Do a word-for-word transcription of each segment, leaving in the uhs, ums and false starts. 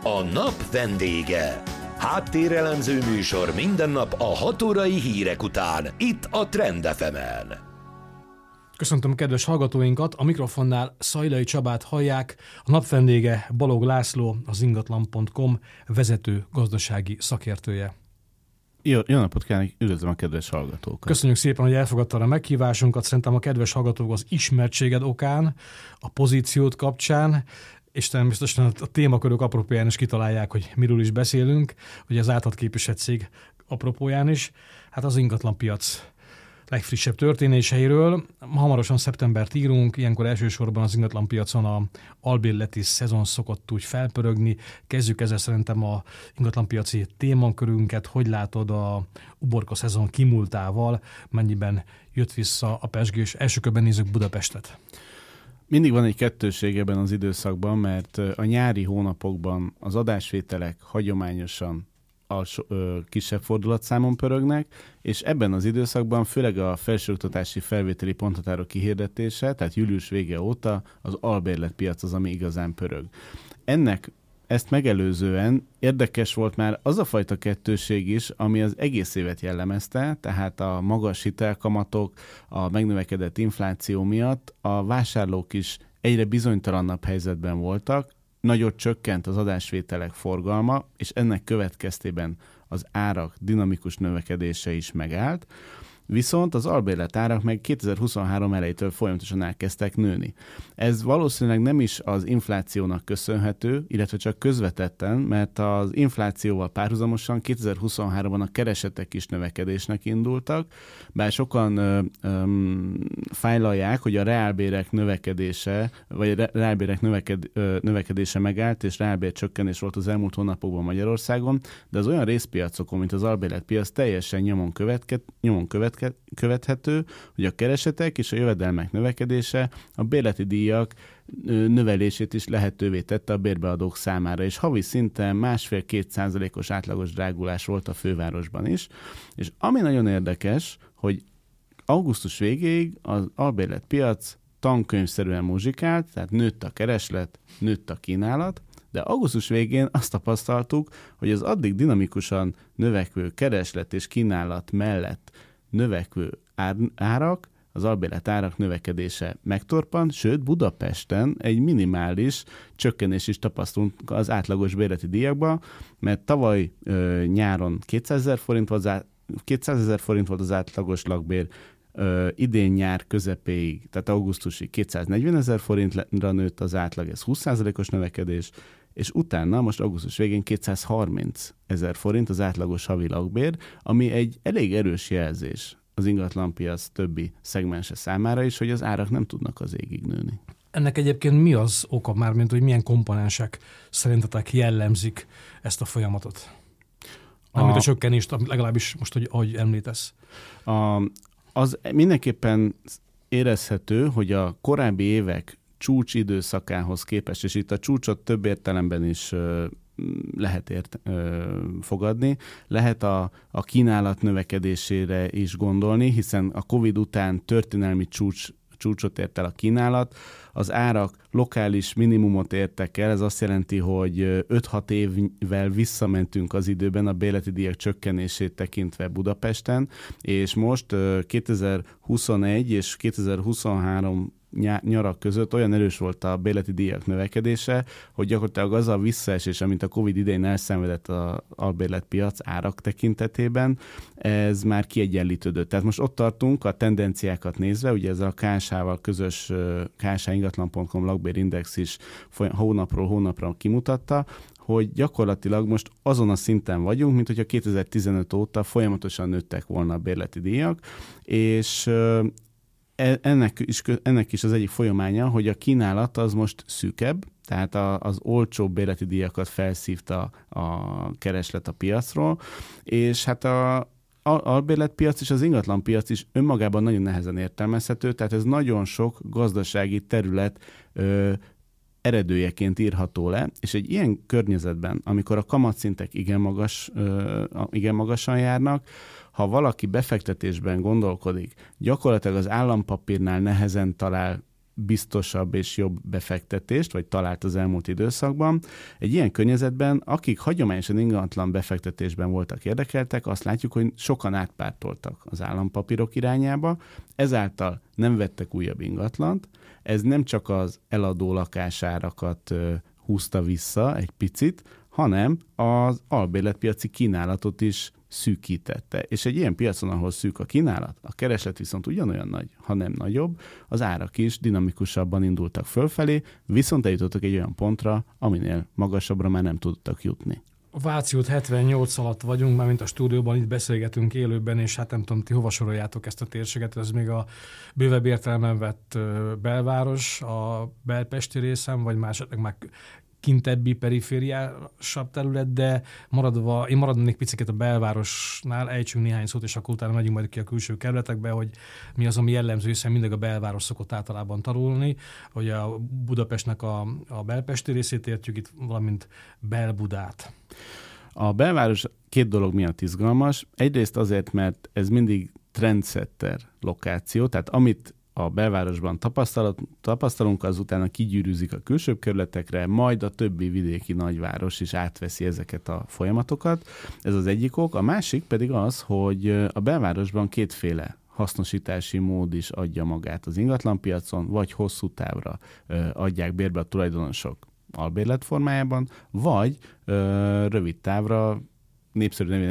A nap vendége. Háttérelemző műsor minden nap a hat órai hírek után, itt a Trend ef emen. Köszöntöm kedves hallgatóinkat, a mikrofonnál Szajlai Csabát hallják, a nap vendége Balog László, az ingatlan pont com vezető gazdasági szakértője. Jó, jó napot kívánok, üdvözlöm a kedves hallgatókat. Köszönjük szépen, hogy elfogadtad a meghívásunkat. Szerintem a kedves hallgatók az ismertséged okán, a pozíciót kapcsán, és természetesen a témakörök apropóján is kitalálják, hogy miről is beszélünk, hogy az általad képviselt cég apropóján is. Hát az ingatlanpiac legfrissebb történéseiről. Hamarosan szeptembert írunk, ilyenkor elsősorban az ingatlanpiacon a albérleti szezon szokott úgy felpörögni. Kezdjük ezzel szerintem a ingatlanpiaci témakörünket. Hogy látod a uborka szezon kimúltával, mennyiben jött vissza a pezsgés? Első körben nézzük Budapestet. Mindig van egy kettőség ebben az időszakban, mert a nyári hónapokban az adásvételek hagyományosan a ö, kisebb fordulatszámon pörögnek, és ebben az időszakban főleg a felsőoktatási felvételi ponthatárok kihirdetése, tehát július vége óta az albérletpiac az, ami igazán pörög. Ennek ezt megelőzően érdekes volt már az a fajta kettőség is, ami az egész évet jellemezte, tehát a magas hitelkamatok, a megnövekedett infláció miatt a vásárlók is egyre bizonytalanabb helyzetben voltak, nagyot csökkent az adásvételek forgalma, és ennek következtében az árak dinamikus növekedése is megállt, viszont az albérlet árak meg kétezer-huszonhárom elejétől folyamatosan elkezdtek nőni. Ez valószínűleg nem is az inflációnak köszönhető, illetve csak közvetetten, mert az inflációval párhuzamosan kétezer-huszonháromban a keresetek is növekedésnek indultak, bár sokan ö, ö, fájlalják, hogy a reálbérek növekedése, vagy a reálbérek növeked, ö, növekedése megállt, és reálbér csökkenés volt az elmúlt hónapokban Magyarországon, de az olyan részpiacokon, mint az albérletpiac teljesen nyomon, követke, nyomon követke, követhető, hogy a keresetek és a jövedelmek növekedése a bérleti díjak növelését is lehetővé tette a bérbeadók számára, és havi szinten másfél-két százalékos átlagos drágulás volt a fővárosban is. És ami nagyon érdekes, hogy augusztus végéig az albérletpiac tankönyvszerűen muzsikált, tehát nőtt a kereslet, nőtt a kínálat, de augusztus végén azt tapasztaltuk, hogy az addig dinamikusan növekvő kereslet és kínálat mellett növekvő árak, az albérlet árak növekedése megtorpan, sőt Budapesten egy minimális csökkenés is tapasztalunk az átlagos bérleti díjakban, mert tavaly ö, nyáron kétszázezer forint volt, az kétszázezer forint volt az átlagos lakbér, ö, idén nyár közepéig, tehát augusztusig kétszáznegyvenezer forintra nőtt az átlag, ez húsz százalékos növekedés, és utána most augusztus végén kétszázharminc ezer forint az átlagos havi lakbér, ami egy elég erős jelzés az ingatlanpiac többi szegmense számára is, hogy az árak nem tudnak az égig nőni. Ennek egyébként mi az oka, mármint, hogy milyen komponensek szerintetek jellemzik ezt a folyamatot? Amit a, a csökkenést, legalábbis most, hogy, ahogy említesz. A, az mindenképpen érezhető, hogy a korábbi évek csúcs időszakához képest, és itt a csúcsot több értelemben is ö, lehet ért, ö, fogadni, lehet a, a kínálat növekedésére is gondolni, hiszen a Covid után történelmi csúcs, csúcsot ért el a kínálat, az árak lokális minimumot értek el, ez azt jelenti, hogy öt-hat évvel visszamentünk az időben a bérleti díjak csökkenését tekintve Budapesten, és most kétezer-huszonegy és kétezer-huszonhárom nyarak között olyan erős volt a bérleti díjak növekedése, hogy gyakorlatilag az a visszaesés, amit a Covid idején elszenvedett az albérletpiac árak tekintetében, ez már kiegyenlítődött. Tehát most ott tartunk a tendenciákat nézve, ugye ezzel a ká es há-val közös ká es há ingatlan pont com lakbérindex is hónapról hónapra kimutatta, hogy gyakorlatilag most azon a szinten vagyunk, mint hogyha kétezer-tizenöt óta folyamatosan nőttek volna a bérleti díjak, és Ennek is, ennek is az egyik folyamánya, hogy a kínálat az most szűkebb, tehát a, az olcsóbb bérleti díjakat felszívta a kereslet a piacról, és hát a albérletpiac és az ingatlanpiac is önmagában nagyon nehezen értelmezhető, tehát ez nagyon sok gazdasági terület ö, eredőjeként írható le, és egy ilyen környezetben, amikor a kamatszintek igen, magas, ö, igen magasan járnak, ha valaki befektetésben gondolkodik, gyakorlatilag az állampapírnál nehezen talál biztosabb és jobb befektetést, vagy talált az elmúlt időszakban. Egy ilyen környezetben, akik hagyományosan ingatlan befektetésben voltak érdekeltek, azt látjuk, hogy sokan átpártoltak az állampapírok irányába, ezáltal nem vettek újabb ingatlant. Ez nem csak az eladó lakásárakat húzta vissza egy picit, hanem az albérletpiaci kínálatot is szűkítette. És egy ilyen piacon, ahol szűk a kínálat, a kereslet viszont ugyanolyan nagy, ha nem nagyobb, az árak is dinamikusabban indultak fölfelé, viszont eljutottak egy olyan pontra, aminél magasabbra már nem tudtak jutni. A Váci út hetvennyolc alatt vagyunk, már mint a stúdióban, itt beszélgetünk élőben, és hát nem tudom, ti hova soroljátok ezt a térséget, ez még a bővebb értelemben vett belváros, a belpesti részen, vagy más, már kintebbi, perifériásabb terület, de maradva, én maradnék picit a belvárosnál, ejtsünk néhány szót, és akkor utána megyünk majd ki a külső kerületekbe, hogy mi az, ami jellemző, hiszen mindig a belváros szokott általában tanulni, hogy a Budapestnek a, a belpesti részét értjük itt, valamint Belbudát. A belváros két dolog miatt izgalmas. Egyrészt azért, mert ez mindig trendsetter lokáció, tehát amit a belvárosban tapasztalunk, az utána kigyűrűzik a külsőbb kerületekre, majd a többi vidéki nagyváros is átveszi ezeket a folyamatokat. Ez az egyik ok. A másik pedig az, hogy a belvárosban kétféle hasznosítási mód is adja magát az ingatlanpiacon, vagy hosszú távra adják bérbe a tulajdonosok albérlet formájában, vagy rövid távra népszerű nevén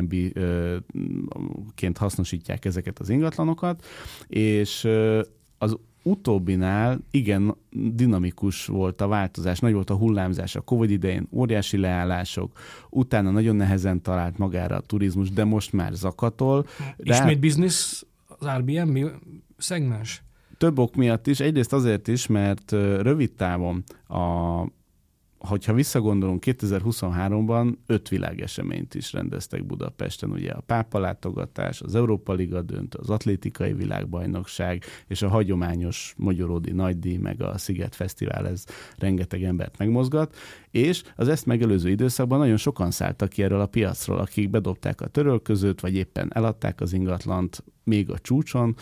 Airbnb-ként hasznosítják ezeket az ingatlanokat, és az utóbbinál igen dinamikus volt a változás, nagy volt a hullámzás a Covid idején, óriási leállások, utána nagyon nehezen talált magára a turizmus, de most már zakatol. Ismét biznisz az Airbnb szegmens? Több ok miatt is, egyrészt azért is, mert rövid távon a hogyha visszagondolunk, kétezer-huszonháromban öt világeseményt is rendeztek Budapesten, ugye a pápa látogatás, az Európa Liga döntő, az atlétikai világbajnokság, és a hagyományos magyaródi nagydíj, meg a Sziget Fesztivál, ez rengeteg embert megmozgat, és az ezt megelőző időszakban nagyon sokan szálltak ki erről a piacról, akik bedobták a törölközőt, vagy éppen eladták az ingatlant, még a csúcson,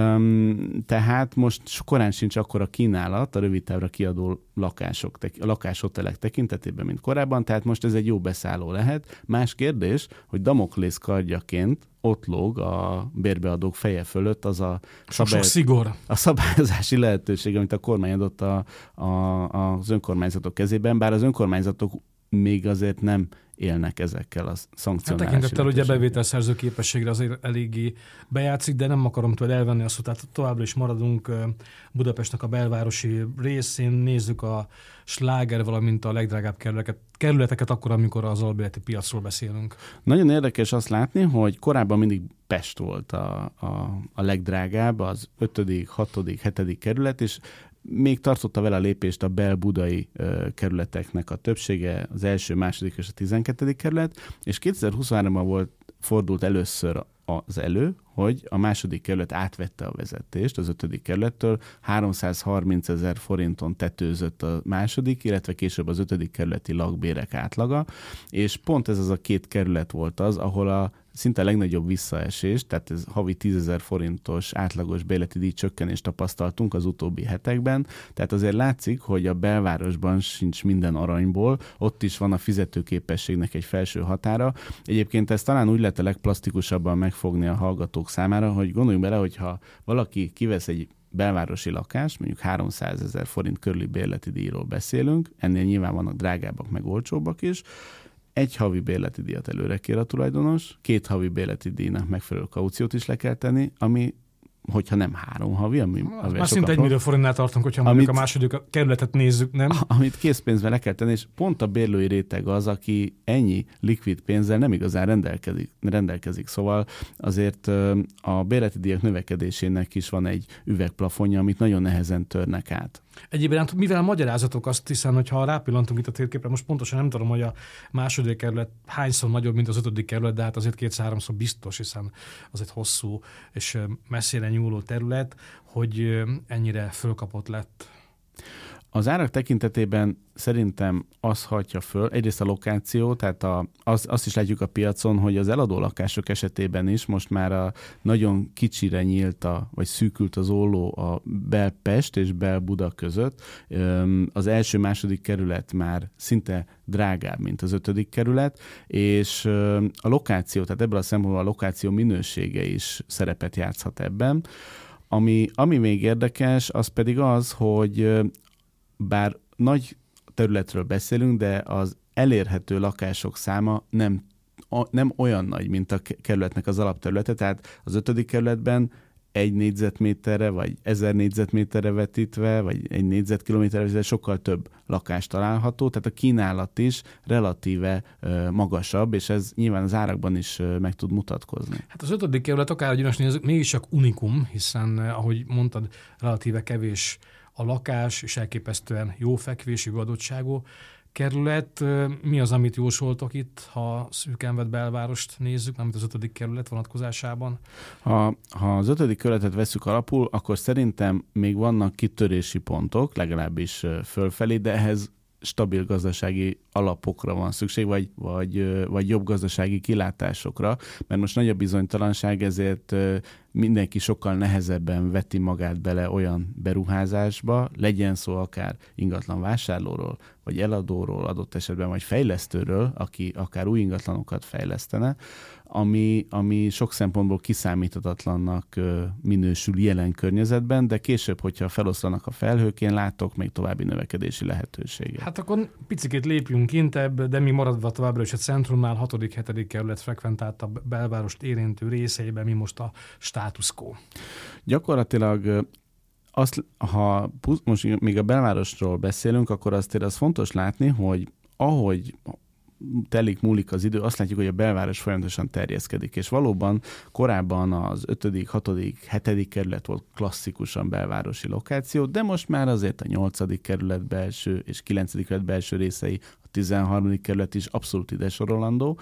tehát most korán sincs akkora kínálat a rövid távra kiadó lakások, a lakáshotelek tekintetében, mint korábban, tehát most ez egy jó beszálló lehet. Más kérdés, hogy Damoklész kardjaként ott lóg a bérbeadók feje fölött az a, szabály... szigor. a szabályozási lehetőség, amit a kormány adott a, a, az önkormányzatok kezében, bár az önkormányzatok még azért nem élnek ezekkel a szankcionálási. Hát tekintettel ugye bevételszerző képességre azért eléggé bejátszik, de nem akarom tőle elvenni azt, hogy tehát továbbra is maradunk Budapestnek a belvárosi részén, nézzük a sláger, valamint a legdrágább kerületeket, kerületeket akkor, amikor az albérleti piacról beszélünk. Nagyon érdekes azt látni, hogy korábban mindig Pest volt a, a, a legdrágább, az ötödik, hatodik, hetedik kerület, és még tartotta vele a lépést a belbudai uh, kerületeknek a többsége, az első, második és a tizenkettedik kerület, és kétezer-huszonháromban volt, fordult először az elő, hogy a második kerület átvette a vezetést az ötödik kerülettől, háromszázharminc ezer forinton tetőzött a második, illetve később az ötödik kerületi lakbérek átlaga, és pont ez az a két kerület volt az, ahol a szinte a legnagyobb visszaesés, tehát ez havi tízezer forintos átlagos bérleti díj csökkenést tapasztaltunk az utóbbi hetekben, tehát azért látszik, hogy a belvárosban sincs minden aranyból, ott is van a fizetőképességnek egy felső határa. Egyébként ez talán úgy lehet a legplastikusabban megfogni a hallgatók számára, hogy gondoljunk bele, hogyha valaki kivesz egy belvárosi lakás, mondjuk háromszázezer forint körüli bérleti díjról beszélünk, ennél nyilván vannak drágábbak, meg olcsóbbak is, egy havi bérleti díjat előre kér a tulajdonos, két havi bérleti díjnak megfelelő kauciót is le kell tenni, ami, hogyha nem három havi, ami... Az már szinte egy millió forintnál tartunk, hogyha amit, mondjuk a második kerületet nézzük, nem? Amit készpénzbe le kell tenni, és pont a bérlői réteg az, aki ennyi likvid pénzzel nem igazán rendelkezik. rendelkezik. Szóval azért a bérleti díjak növekedésének is van egy üvegplafonja, amit nagyon nehezen törnek át. Egyébként mivel magyarázatok azt, hiszen, hogyha rápillantunk itt a térképre, most pontosan nem tudom, hogy a második kerület hányszor nagyobb, mint az ötödik kerület, de hát azért kétszer-háromszor biztos, hiszen az egy hosszú és messzire nyúló terület, hogy ennyire fölkapott lett. Az árak tekintetében szerintem az hatja föl, egyrészt a lokáció, tehát a, az, azt is látjuk a piacon, hogy az eladó lakások esetében is most már a nagyon kicsire nyílt, a, vagy szűkült az olló a Belpest és Belbuda között. Az első-második kerület már szinte drágább, mint az ötödik kerület, és a lokáció, tehát ebből a szempontból a lokáció minősége is szerepet játszhat ebben. Ami, ami még érdekes, az pedig az, hogy bár nagy területről beszélünk, de az elérhető lakások száma nem, nem olyan nagy, mint a kerületnek az alapterülete, tehát az ötödik kerületben egy négyzetméterre, vagy ezer négyzetméterre vetítve, vagy egy négyzetkilométerre vetítve sokkal több lakás található, tehát a kínálat is relatíve uh, magasabb, és ez nyilván az árakban is uh, meg tud mutatkozni. Hát az ötödik kerület akárhogy nézzük, mégis csak unikum, hiszen ahogy mondtad, relatíve kevés a lakás, és elképesztően jó fekvésű adottságú kerület. Mi az, amit jósoltok itt, ha szűken vett belvárost nézzük, amit az ötödik kerület vonatkozásában? Ha, ha az ötödik kerületet vesszük alapul, akkor szerintem még vannak kitörési pontok, legalábbis fölfelé, de ehhez stabil gazdasági alapokra van szükség, vagy, vagy, vagy jobb gazdasági kilátásokra, mert most nagy a bizonytalanság, ezért mindenki sokkal nehezebben veti magát bele olyan beruházásba, legyen szó akár ingatlan vásárlóról, vagy eladóról, adott esetben, vagy fejlesztőről, aki akár új ingatlanokat fejlesztene, ami, ami sok szempontból kiszámíthatatlannak minősül jelen környezetben, de később, hogyha feloszlanak a felhők, én látok még további növekedési lehetőséget. Hát akkor picikét lépjünk intebb, de mi maradva továbbra is a centrumnál, hatodik-hetedik kerület frekventáltabb belvárost érintő részeiben mi most a status quo? Gyakorlatilag azt, ha most még a belvárosról beszélünk, akkor azt az fontos látni, hogy ahogy telik, múlik az idő, azt látjuk, hogy a belváros folyamatosan terjeszkedik, és valóban korábban az ötödik, hatodik, hetedik kerület volt klasszikusan belvárosi lokáció, de most már azért a nyolcadik kerület belső és kilencedik kerület belső részei, a tizenharmadik kerület is abszolút ide sorolandó,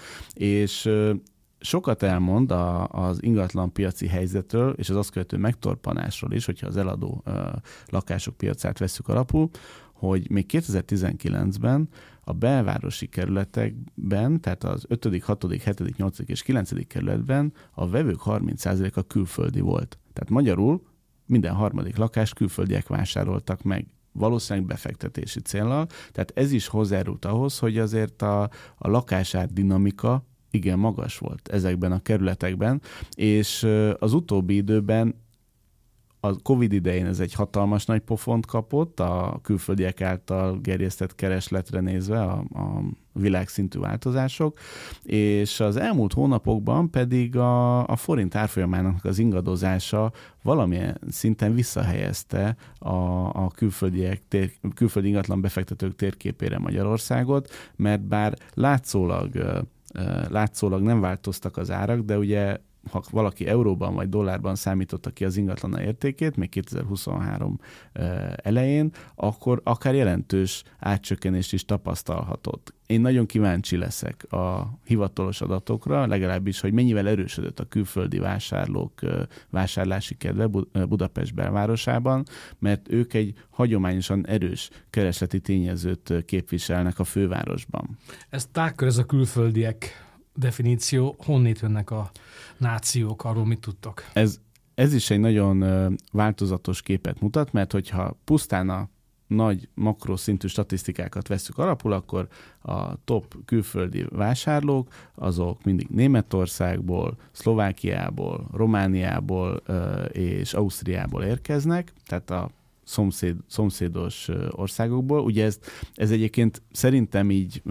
és sokat elmond a, az ingatlan piaci helyzetről, és az azt követő megtorpanásról is, hogyha az eladó uh, lakások piacát vesszük alapul, hogy még kétezer-tizenkilencben a belvárosi kerületekben, tehát az ötödik, hatodik, hetedik, nyolcadik és kilencedik kerületben a vevők harminc százaléka külföldi volt. Tehát magyarul minden harmadik lakást külföldiek vásároltak meg, valószínűleg befektetési céllal. Tehát ez is hozzájárult ahhoz, hogy azért a, a lakásár dinamika igen magas volt ezekben a kerületekben, és az utóbbi időben a Covid idején ez egy hatalmas nagy pofont kapott, a külföldiek által gerjesztett keresletre nézve a, a világszintű változások, és az elmúlt hónapokban pedig a, a forint árfolyamának az ingadozása valamilyen szinten visszahelyezte a, a külföldiek, tér, külföldi ingatlan befektetők térképére Magyarországot, mert bár látszólag, látszólag nem változtak az árak, de ugye ha valaki euróban vagy dollárban számította ki az ingatlana értékét, még kétezer-huszonhárom elején, akkor akár jelentős átcsökkenést is tapasztalhatott. Én nagyon kíváncsi leszek a hivatalos adatokra, legalábbis, hogy mennyivel erősödött a külföldi vásárlók vásárlási kedve Budapest belvárosában, mert ők egy hagyományosan erős keresleti tényezőt képviselnek a fővárosban. Ez tágkör, ez a külföldiek definíció, honnét jönnek a nációk, arról mit tudtok? Ez, ez is egy nagyon változatos képet mutat, mert hogyha pusztán a nagy makroszintű statisztikákat vesszük alapul, akkor a top külföldi vásárlók, azok mindig Németországból, Szlovákiából, Romániából és Ausztriából érkeznek, tehát a szomszéd, szomszédos országokból. Ugye ez, ez egyébként szerintem így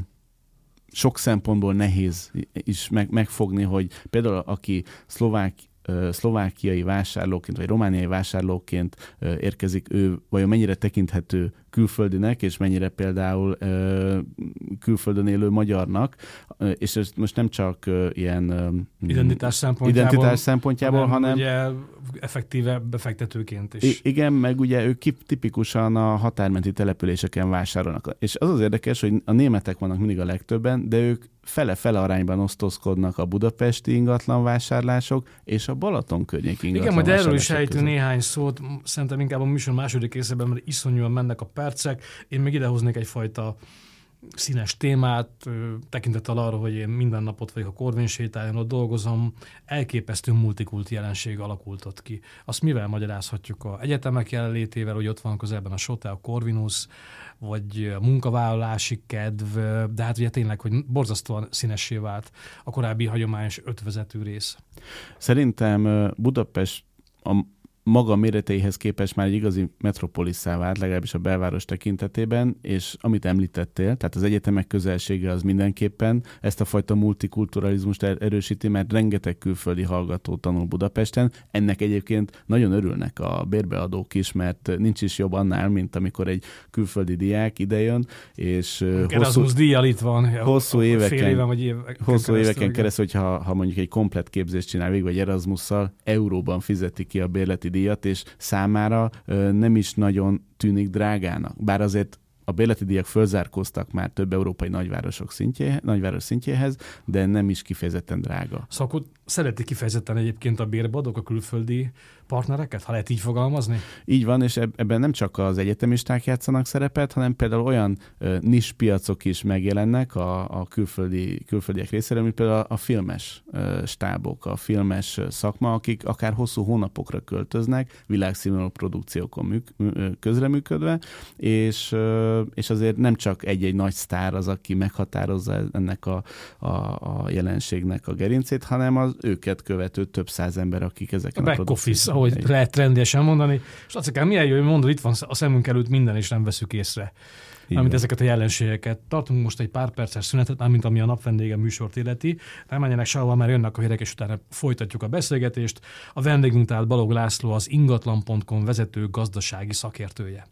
sok szempontból nehéz is meg, megfogni, hogy például aki szlovák, szlovákiai vásárlóként, vagy romániai vásárlóként érkezik, ő vajon mennyire tekinthető külföldinek, és mennyire például külföldön élő magyarnak, és ez most nem csak ilyen identitás szempontjából, identitás szempontjából hanem, hanem ugye effektíve befektetőként is. Igen, meg ugye ők tipikusan a határmenti településeken vásárolnak. És az az érdekes, hogy a németek vannak mindig a legtöbben, de ők fele-fele arányban osztozkodnak a budapesti ingatlan vásárlások és a Balaton környéki ingatlan Igen, majd erről is ejtünk néhány szót, szerintem inkább a műsor második részében, mert iszonyúan mennek a percek. Én még idehoznék egyfajta színes témát, tekintettel arra, hogy én minden napot vagyok a Korvin sétályon, ott dolgozom, elképesztő multikulti jelenség alakult ott ki. Azt mivel magyarázhatjuk? A egyetemek jelenlétével, hogy ott van közelben a SOTE, a Corvinus, vagy a munkavállalási kedv, de hát ugye tényleg, hogy borzasztóan színessé vált a korábbi hagyományos ötvezető rész. Szerintem Budapest a maga méreteihez képest már egy igazi metropolisszá vált, legalábbis a belváros tekintetében, és amit említettél, tehát az egyetemek közelsége az mindenképpen ezt a fajta multikulturalizmust erősíti, mert rengeteg külföldi hallgató tanul Budapesten. Ennek egyébként nagyon örülnek a bérbeadók is, mert nincs is jobb annál, mint amikor egy külföldi diák idejön, és hosszú, díjjal itt van, hosszú éveken, fél éven vagy éveken hosszú éveken keresztül, hogyha ha mondjuk egy komplett képzést csinál végig, vagy Erasmusszal, euróban fizeti ki a bérleti díjat, és számára ö, nem is nagyon tűnik drágának. Bár azért a bérleti díjak fölzárkóztak már több európai nagyvárosok szintjé, nagyváros szintjéhez, de nem is kifejezetten drága. Szóval akkor szereti kifejezetten egyébként a bérbeadók a külföldi partnereket, ha lehet így fogalmazni? Így van, és ebben nem csak az egyetemisták játszanak szerepet, hanem például olyan uh, nis piacok is megjelennek a, a külföldi, külföldiek részéről, mint például a filmes uh, stábok, a filmes szakma, akik akár hosszú hónapokra költöznek, világszínvonalú produkciókon műk, közreműködve, és, uh, és azért nem csak egy-egy nagy sztár az, aki meghatározza ennek a, a, a jelenségnek a gerincét, hanem az őket követő több száz ember, akik ezeken a, a back office, ahogy egy... lehet trendiesen mondani. És azt kell, milyen jó, hogy mondod, itt van a szemünk előtt minden, és nem veszük észre. Amint ezeket a jelenségeket. Tartunk most egy pár perces szünetet, amint ami a napvendége műsort illeti. Nem menjenek sehova, már jönnek a hírek, és utána folytatjuk a beszélgetést. A vendégünk tehát Balogh László, az ingatlan pont com vezető gazdasági szakértője.